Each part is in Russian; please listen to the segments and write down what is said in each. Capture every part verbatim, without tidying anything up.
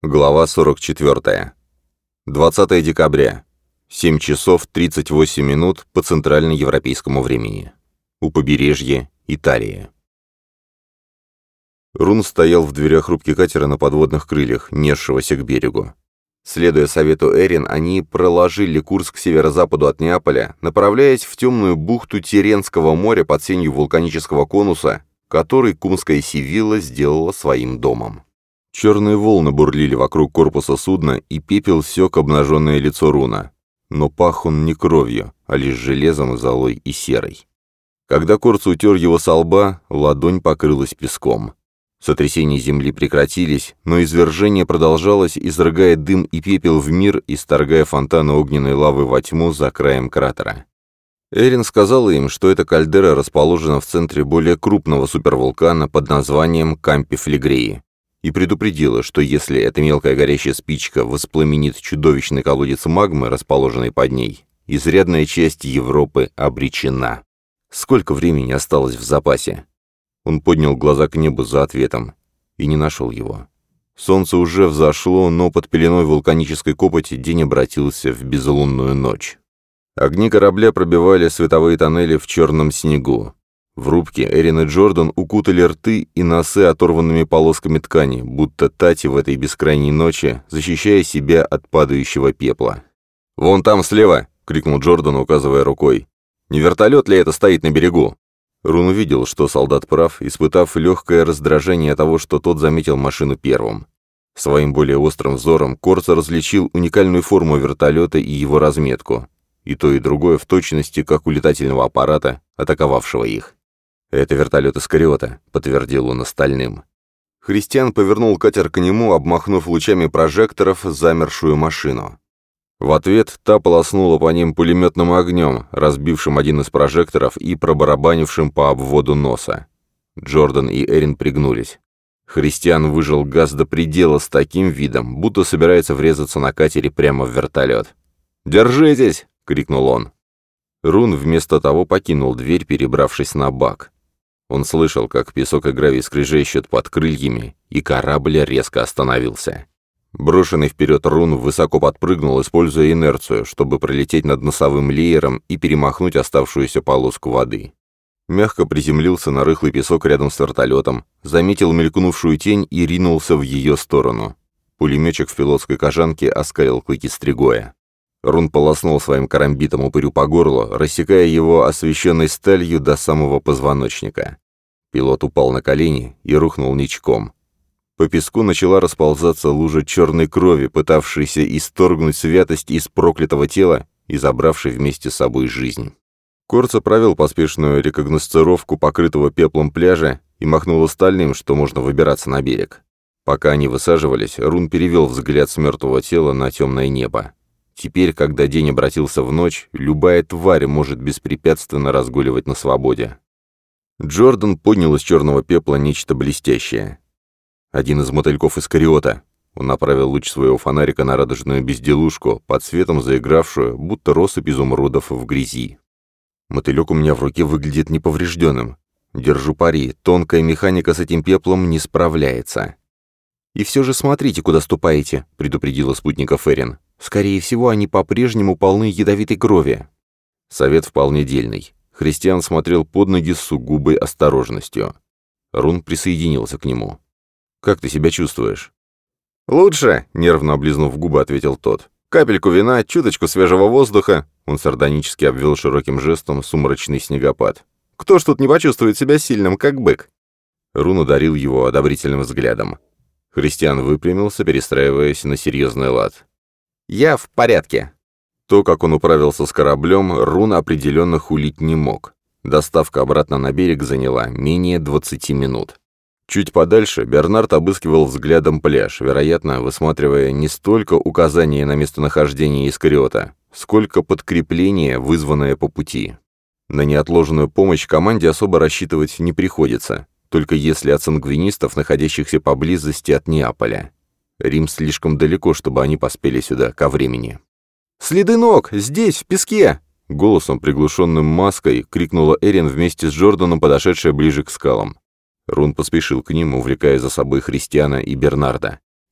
Глава сорок четвёртая. двадцатое декабря. семь часов тридцать восемь минут по центральноевропейскому времени. У побережья Италии. Рун стоял в дверях рубки катера на подводных крыльях, несшегося к берегу. Следуя совету Эрин, они проложили курс к северо-западу от Неаполя, направляясь в темную бухту Тиренского моря под сенью вулканического конуса, который кумская Севилла сделала своим домом. Черные волны бурлили вокруг корпуса судна, и пепел сёк обнаженное лицо Руна. Но пах он не кровью, а лишь железом, золой и серой. Когда Корц утер его со лба, ладонь покрылась песком. Сотрясения земли прекратились, но извержение продолжалось, изрыгая дым и пепел в мир, исторгая фонтаны огненной лавы во тьму за краем кратера. Эрин сказала им, что эта кальдера расположена в центре более крупного супервулкана под названием Кампи-Флегреи, и предупредила, что если эта мелкая горящая спичка воспламенит чудовищный колодец магмы, расположенный под ней, изрядная часть Европы обречена. Сколько времени осталось в запасе? Он поднял глаза к небу за ответом и не нашел его. Солнце уже взошло, но под пеленой вулканической копоти день обратился в безлунную ночь. Огни корабля пробивали световые тоннели в черном снегу. В рубке Эрин и Джордан укутали рты и носы оторванными полосками ткани, будто тати в этой бескрайней ночи, защищая себя от падающего пепла. «Вон там слева!» — крикнул Джордан, указывая рукой. «Не вертолет ли это стоит на берегу?» Рун увидел, что солдат прав, испытав легкое раздражение от того, что тот заметил машину первым. Своим более острым взором Корц различил уникальную форму вертолета и его разметку. И то, и другое в точности, как у летательного аппарата, атаковавшего их. «Это вертолет Искариота», — подтвердил он остальным. Христиан повернул катер к нему, обмахнув лучами прожекторов замершую машину. В ответ та полоснула по ним пулеметным огнем, разбившим один из прожекторов и пробарабанившим по обводу носа. Джордан и Эрин пригнулись. Христиан выжал газ до предела с таким видом, будто собирается врезаться на катере прямо в вертолет. «Держитесь!» — крикнул он. Рун вместо того покинул дверь, перебравшись на бак. Он слышал, как песок и гравий скрежещут под крыльями, и корабль резко остановился. Брошенный вперед Рун высоко подпрыгнул, используя инерцию, чтобы пролететь над носовым леером и перемахнуть оставшуюся полоску воды. Мягко приземлился на рыхлый песок рядом с вертолетом, заметил мелькнувшую тень и ринулся в ее сторону. Пулеметчик в пилотской кожанке оскалил клыки стригоя. Рун полоснул своим карамбитом упырю по горлу, рассекая его освещенной сталью до самого позвоночника. Пилот упал на колени и рухнул ничком. По песку начала расползаться лужа черной крови, пытавшейся исторгнуть святость из проклятого тела и забравшей вместе с собой жизнь. Корца провел поспешную рекогносцировку покрытого пеплом пляжа и махнул остальным, что можно выбираться на берег. Пока они высаживались, Рун перевел взгляд с мертвого тела на темное небо. Теперь, когда день обратился в ночь, любая тварь может беспрепятственно разгуливать на свободе. Джордан поднял из черного пепла нечто блестящее. Один из мотыльков Искариота. Он направил луч своего фонарика на радужную безделушку, под светом заигравшую, будто россыпь изумрудов в грязи. Мотылек у меня в руке выглядит неповрежденным. Держу пари, тонкая механика с этим пеплом не справляется. «И все же смотрите, куда ступаете», — предупредила спутников Эрин. «Скорее всего, они по-прежнему полны ядовитой крови». Совет вполне дельный. Христиан смотрел под ноги с сугубой осторожностью. Рун присоединился к нему. «Как ты себя чувствуешь?» «Лучше», — нервно облизнув губы, ответил тот. «Капельку вина, чуточку свежего воздуха». Он сардонически обвел широким жестом сумрачный снегопад. «Кто ж тут не почувствует себя сильным, как бык?» Рун одарил его одобрительным взглядом. Христиан выпрямился, перестраиваясь на серьезный лад. «Я в порядке». То, как он управился с кораблем, Рун определенно хулить не мог. Доставка обратно на берег заняла менее двадцати минут. Чуть подальше Бернард обыскивал взглядом пляж, вероятно, высматривая не столько указания на местонахождение Искариота, сколько подкрепление, вызванное по пути. На неотложную помощь команде особо рассчитывать не приходится, только если от сангвинистов, находящихся поблизости от Неаполя. Рим слишком далеко, чтобы они поспели сюда ко времени. «Следы ног! Здесь, в песке!» Голосом, приглушенным маской, крикнула Эрин вместе с Джорданом, подошедшая ближе к скалам. Рун поспешил к ним, увлекая за собой Христиана и Бернарда.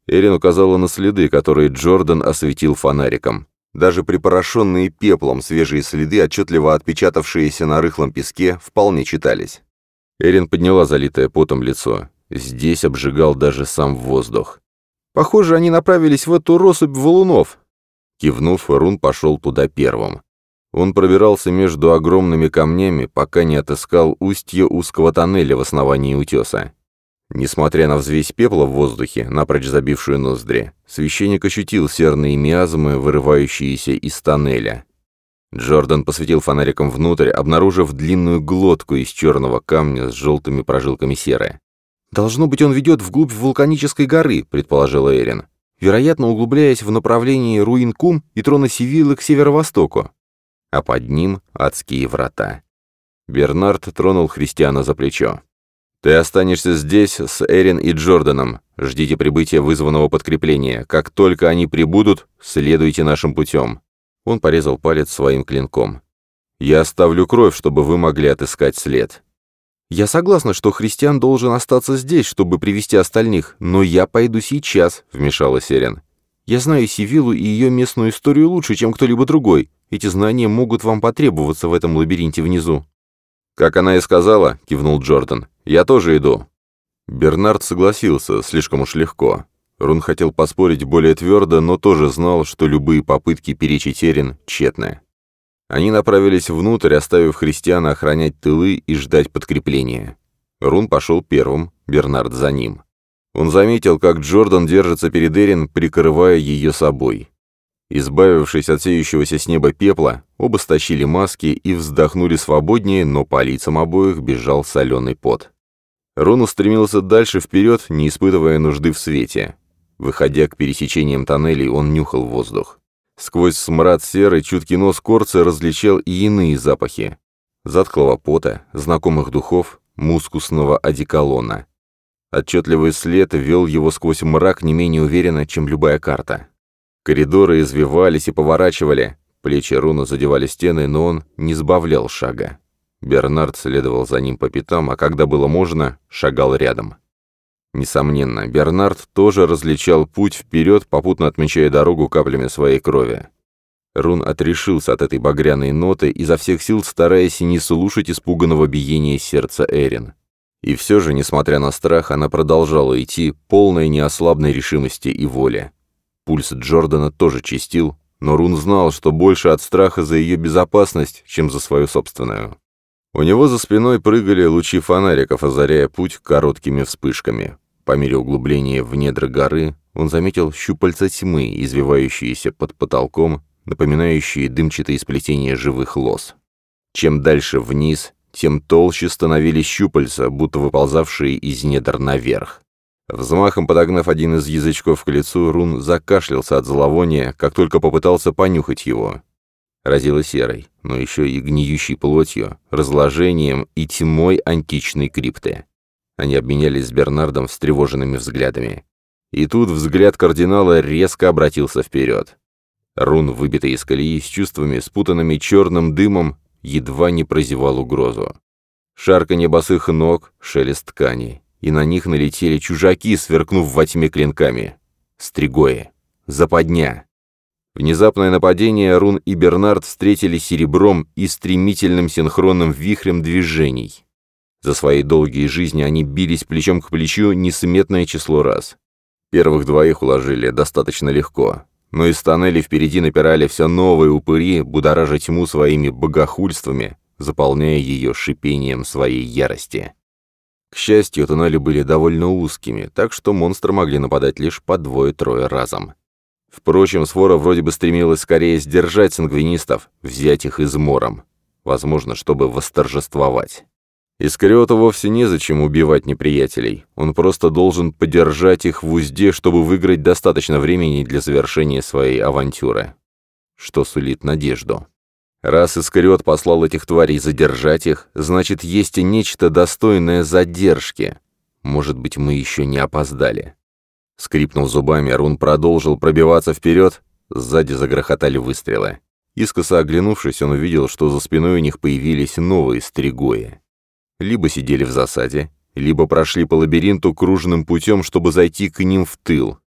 Эрин указала на следы, которые Джордан осветил фонариком. Даже припорошенные пеплом свежие следы, отчетливо отпечатавшиеся на рыхлом песке, вполне читались. Эрин подняла залитое потом лицо. Здесь обжигал даже сам воздух. «Похоже, они направились в эту россыпь валунов». Кивнув, Рун пошел туда первым. Он пробирался между огромными камнями, пока не отыскал устье узкого тоннеля в основании утеса. Несмотря на взвесь пепла в воздухе, напрочь забившую ноздри, священник ощутил серные миазмы, вырывающиеся из тоннеля. Джордан посветил фонариком внутрь, обнаружив длинную глотку из черного камня с желтыми прожилками серы. «Должно быть, он ведет вглубь вулканической горы», — предположила Эрин, вероятно, углубляясь в направлении руин Кум и трона Сивиллы к северо-востоку. А под ним адские врата. Бернард тронул Христиана за плечо. «Ты останешься здесь с Эрин и Джорданом. Ждите прибытия вызванного подкрепления. Как только они прибудут, следуйте нашим путем». Он порезал палец своим клинком. «Я оставлю кровь, чтобы вы могли отыскать след». «Я согласна, что Христиан должен остаться здесь, чтобы привести остальных, но я пойду сейчас», — вмешалась Эрин. «Я знаю Сивиллу и ее местную историю лучше, чем кто-либо другой. Эти знания могут вам потребоваться в этом лабиринте внизу». «Как она и сказала», — кивнул Джордан, — «я тоже иду». Бернард согласился, слишком уж легко. Рун хотел поспорить более твердо, но тоже знал, что любые попытки перечить Эрин тщетны. Они направились внутрь, оставив Христиана охранять тылы и ждать подкрепления. Рун пошел первым, Бернард за ним. Он заметил, как Джордан держится перед Эрин, прикрывая ее собой. Избавившись от сеющегося с неба пепла, оба стащили маски и вздохнули свободнее, но по лицам обоих бежал соленый пот. Рун устремился дальше вперед, не испытывая нужды в свете. Выходя к пересечениям тоннелей, он нюхал воздух. Сквозь смрад серы чуткий нос Корца различал и иные запахи. Затхлого пота, знакомых духов, мускусного одеколона. Отчетливый след вел его сквозь мрак не менее уверенно, чем любая карта. Коридоры извивались и поворачивали, плечи Руна задевали стены, но он не сбавлял шага. Бернард следовал за ним по пятам, а когда было можно, шагал рядом. Несомненно, Бернард тоже различал путь вперед, попутно отмечая дорогу каплями своей крови. Рун отрешился от этой багряной ноты, изо всех сил стараясь не слушать испуганного биения сердца Эрин. И все же, несмотря на страх, она продолжала идти, полная неослабной решимости и воли. Пульс Джордана тоже чистил, но Рун знал, что больше от страха за ее безопасность, чем за свою собственную. У него за спиной прыгали лучи фонариков, озаряя путь короткими вспышками. По мере углубления в недра горы он заметил щупальца тьмы, извивающиеся под потолком, напоминающие дымчатые сплетения живых лос. Чем дальше вниз, тем толще становились щупальца, будто выползавшие из недр наверх. Взмахом подогнав один из язычков к лицу, Рун закашлялся от зловония, как только попытался понюхать его. Разило серой, но еще и гниющей плотью, разложением и тьмой античной крипты. Они обменялись с Бернардом встревоженными взглядами. И тут взгляд кардинала резко обратился вперед. Рун, выбитый из колеи, с чувствами, спутанными черным дымом, едва не прозевал угрозу. Шарканье босых ног, шелест ткани, и на них налетели чужаки, сверкнув во тьме клинками. Стригои. Западня. Внезапное нападение Рун и Бернард встретили серебром и стремительным синхронным вихрем движений. За свои долгие жизни они бились плечом к плечу несметное число раз. Первых двоих уложили достаточно легко, но из тоннелей впереди напирали все новые упыри, будоража тьму своими богохульствами, заполняя ее шипением своей ярости. К счастью, туннели были довольно узкими, так что монстры могли нападать лишь по двое-трое разом. Впрочем, свора вроде бы стремилась скорее сдержать сангвинистов, взять их измором, возможно, чтобы восторжествовать. Искариоту вовсе незачем убивать неприятелей, он просто должен подержать их в узде, чтобы выиграть достаточно времени для завершения своей авантюры. Что сулит надежду. Раз Искариот послал этих тварей задержать их, значит, есть и нечто достойное задержки. Может быть, мы еще не опоздали. Скрипнув зубами, Рун продолжил пробиваться вперед, сзади загрохотали выстрелы. Искоса оглянувшись, он увидел, что за спиной у них появились новые стригои. Либо сидели в засаде, либо прошли по лабиринту кружным путем, чтобы зайти к ним в тыл.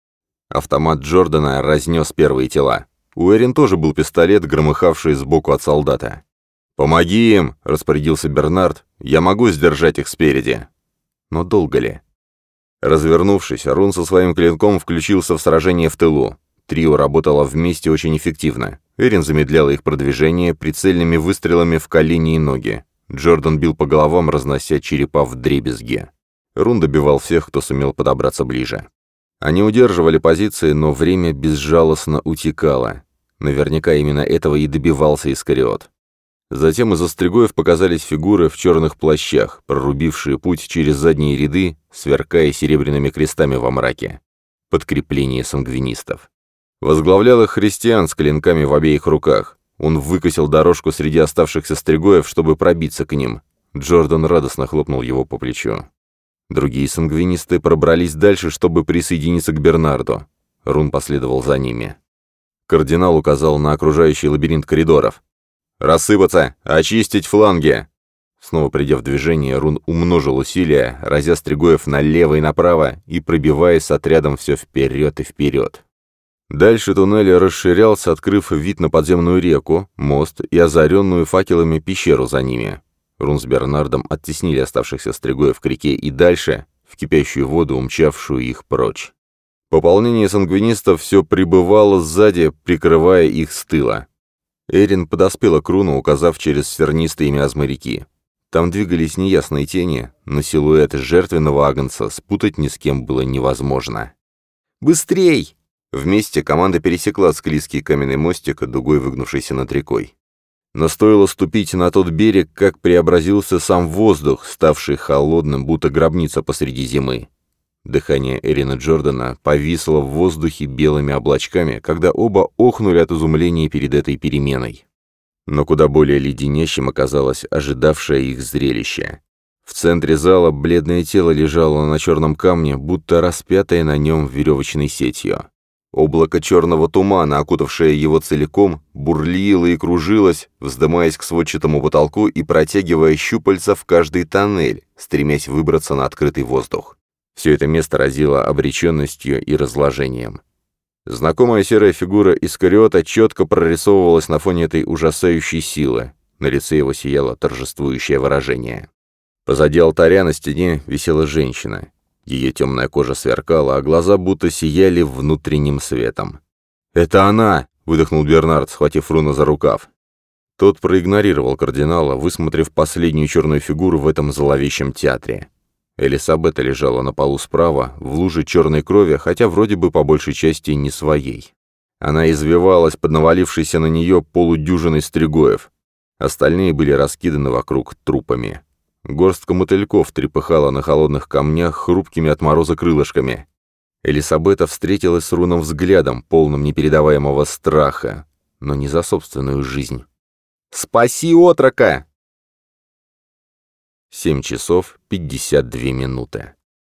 Автомат Джордана разнес первые тела. У Эрин тоже был пистолет, громыхавший сбоку от солдата. «Помоги им!» — распорядился Бернард. «Я могу сдержать их спереди». Но долго ли? Развернувшись, Рун со своим клинком включился в сражение в тылу. Трио работало вместе очень эффективно. Эрин замедляла их продвижение прицельными выстрелами в колени и ноги. Джордан бил по головам, разнося черепа вдребезги. Рун добивал всех, кто сумел подобраться ближе. Они удерживали позиции, но время безжалостно утекало. Наверняка именно этого и добивался Искариот. Затем из-за стригоев показались фигуры в черных плащах, прорубившие путь через задние ряды, сверкая серебряными крестами во мраке. Подкрепление сангвинистов. Возглавлял их христиан с клинками в обеих руках. Он выкосил дорожку среди оставшихся стригоев, чтобы пробиться к ним. Джордан радостно хлопнул его по плечу. Другие сангвинисты пробрались дальше, чтобы присоединиться к Бернарду. Рун последовал за ними. Кардинал указал на окружающий лабиринт коридоров. «Рассыпаться! Очистить фланги!» Снова придя в движение, Рун умножил усилия, разя стригоев налево и направо и пробиваясь с отрядом все вперед и вперед. Дальше туннель расширялся, открыв вид на подземную реку, мост и озаренную факелами пещеру за ними. Рун с Бернардом оттеснили оставшихся стригоев к реке и дальше, в кипящую воду, умчавшую их прочь. Пополнение сангвинистов все прибывало сзади, прикрывая их с тыла. Эрин подоспела к Руну, указав через сернистые миазмы реки. Там двигались неясные тени, но силуэт жертвенного агнца спутать ни с кем было невозможно. «Быстрей!» Вместе команда пересекла склизкий каменный мостик, дугой выгнувшийся над рекой. Но стоило ступить на тот берег, как преобразился сам воздух, ставший холодным, будто гробница посреди зимы. Дыхание Эрина Джордана повисло в воздухе белыми облачками, когда оба охнули от изумления перед этой переменой. Но куда более леденящим оказалось ожидавшее их зрелище. В центре зала бледное тело лежало на черном камне, будто распятое на нем веревочной сетью. Облако черного тумана, окутавшее его целиком, бурлило и кружилось, вздымаясь к сводчатому потолку и протягивая щупальца в каждый тоннель, стремясь выбраться на открытый воздух. Все это место разило обреченностью и разложением. Знакомая серая фигура Искариота четко прорисовывалась на фоне этой ужасающей силы. На лице его сияло торжествующее выражение. Позади алтаря на стене висела женщина. Ее темная кожа сверкала, а глаза будто сияли внутренним светом. «Это она!» — выдохнул Бернард, схватив Руна за рукав. Тот проигнорировал кардинала, высмотрев последнюю черную фигуру в этом зловещем театре. Элисабета лежала на полу справа, в луже черной крови, хотя вроде бы по большей части не своей. Она извивалась под навалившейся на нее полудюжиной стригоев. Остальные были раскиданы вокруг трупами. Горстка мотыльков трепыхала на холодных камнях хрупкими от мороза крылышками. Элисабета встретилась с Руном взглядом, полным непередаваемого страха, но не за собственную жизнь. «Спаси отрока!» Семь часов пятьдесят две минуты.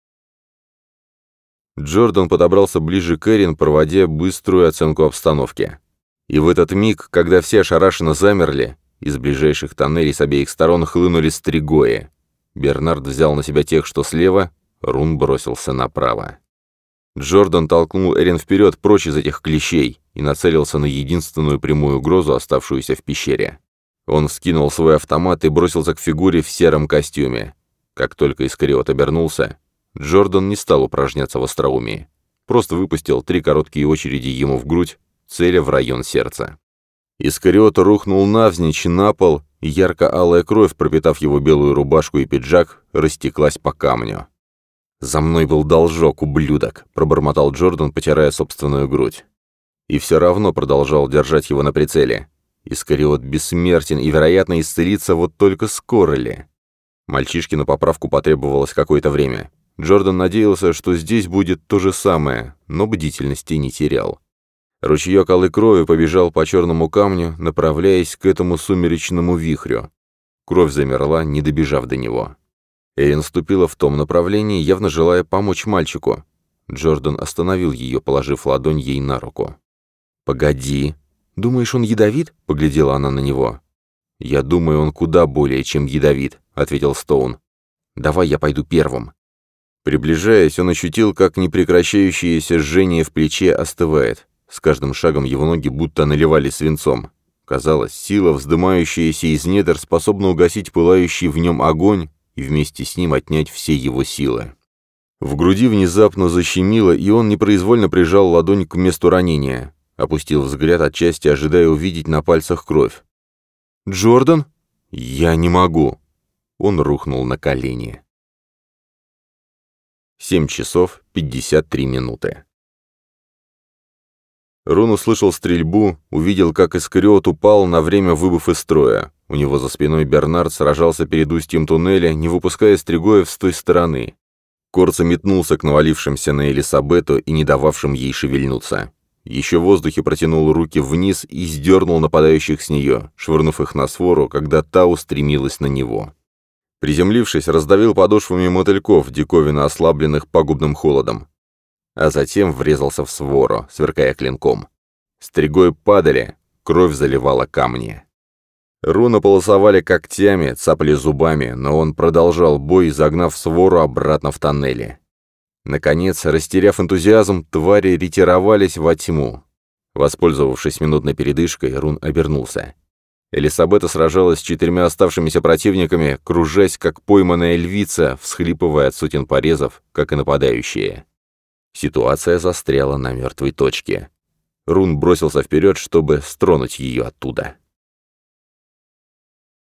Джордан подобрался ближе к Эрин, проводя быструю оценку обстановки. И в этот миг, когда все ошарашенно замерли, из ближайших тоннелей с обеих сторон хлынули стригои. Бернард взял на себя тех, что слева, Рун бросился направо. Джордан толкнул Эрин вперед, прочь из этих клещей, и нацелился на единственную прямую угрозу, оставшуюся в пещере. Он вскинул свой автомат и бросился к фигуре в сером костюме. Как только Искариот обернулся, Джордан не стал упражняться в остроумии. Просто выпустил три короткие очереди ему в грудь, целя в район сердца. Искариот рухнул навзничь на пол, и ярко-алая кровь, пропитав его белую рубашку и пиджак, растеклась по камню. «За мной был должок, ублюдок», — пробормотал Джордан, потирая собственную грудь. И все равно продолжал держать его на прицеле. Искариот бессмертен и, вероятно, исцелится вот только скоро ли. Мальчишке на поправку потребовалось какое-то время. Джордан надеялся, что здесь будет то же самое, но бдительности не терял. Ручеек алой крови побежал по черному камню, направляясь к этому сумеречному вихрю. Кровь замерла, не добежав до него. Эрин ступила в том направлении, явно желая помочь мальчику. Джордан остановил ее, положив ладонь ей на руку. «Погоди. Думаешь, он ядовит?» — поглядела она на него. «Я думаю, он куда более, чем ядовит», — ответил Стоун. «Давай я пойду первым». Приближаясь, он ощутил, как непрекращающееся жжение в плече остывает. С каждым шагом его ноги будто наливали свинцом. Казалось, сила, вздымающаяся из недр, способна угасить пылающий в нем огонь и вместе с ним отнять все его силы. В груди внезапно защемило, и он непроизвольно прижал ладонь к месту ранения. Опустил взгляд отчасти, ожидая увидеть на пальцах кровь. «Джордан? Я не могу!» Он рухнул на колени. семь часов пятьдесят три минуты. Рун услышал стрельбу, увидел, как Искариот упал, на время выбыв из строя. У него за спиной Бернард сражался перед устьем туннеля, не выпуская Стригоев с той стороны. Корца метнулся к навалившимся на Элисабету и не дававшим ей шевельнуться. Еще в воздухе протянул руки вниз и сдернул нападающих с нее, швырнув их на свору, когда та устремилась на него. Приземлившись, раздавил подошвами мотыльков, диковинно ослабленных пагубным холодом. А затем врезался в свору, сверкая клинком. Стригои падали, кровь заливала камни. Руна полосовали когтями, цапали зубами, но он продолжал бой, загнав свору обратно в тоннели. Наконец, растеряв энтузиазм, твари ретировались во тьму. Воспользовавшись минутной передышкой, Рун обернулся. Элисабета сражалась с четырьмя оставшимися противниками, кружась, как пойманная львица, всхлипывая от сотен порезов, как и нападающие. Ситуация застряла на мертвой точке. Рун бросился вперед, чтобы стронуть ее оттуда.